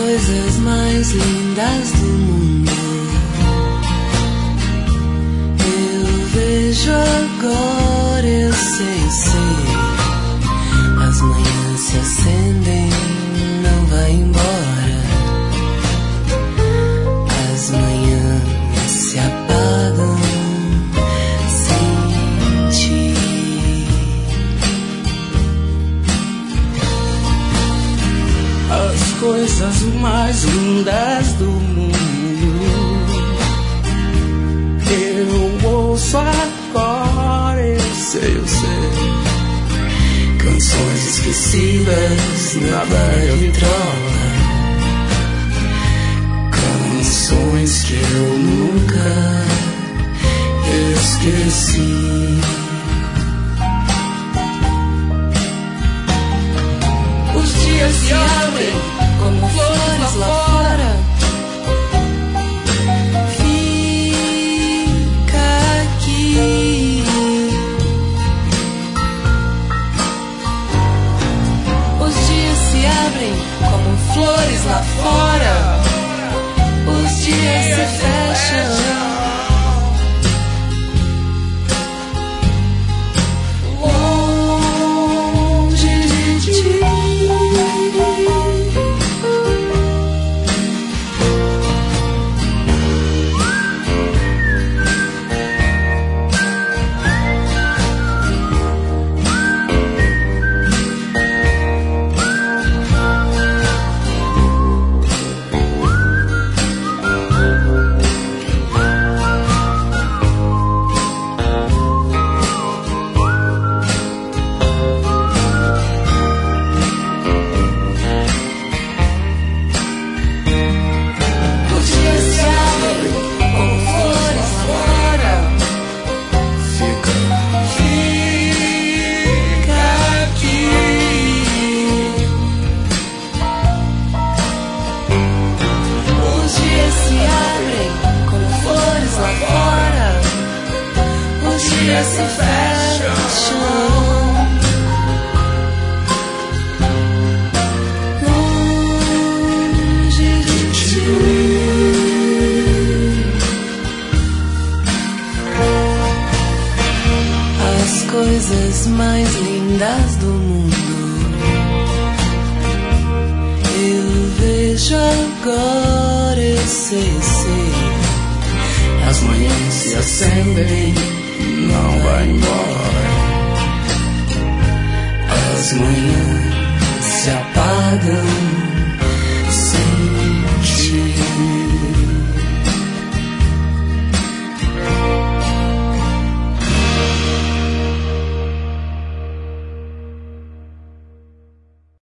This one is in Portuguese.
coisas mais lindas do mundo eu vejo agora, eu sei. As manhãs se acendem, não vai embora. As manhãs se apagam sem ti. As coisas mais lindas do mundo eu ouço agora, eu sei. Canções esquecidas na velha vitrola, canções que eu nunca esqueci. Os dias se abrem como flores lá fora. Fica aqui. Os dias se abrem como flores lá fora. Os dias se fecham. Se fecham longe de ti. As coisas mais lindas do mundo eu vejo agora, eu sei. As manhãs se acendem, não vai embora. As manhãs se apagam